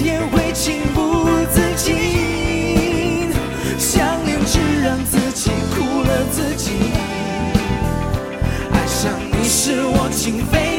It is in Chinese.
天会情不自禁，想念只让自己苦了自己。爱上你是我情非